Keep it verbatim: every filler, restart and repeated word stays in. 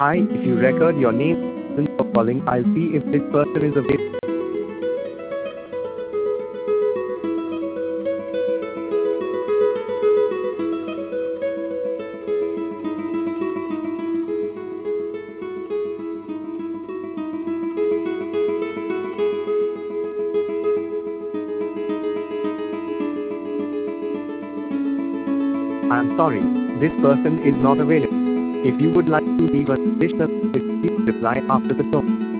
Hi, if you record your name and for calling, I'll see if this person is available. I'm sorry, this person is not available. If you would like to leave a additional message, please reply after the tone.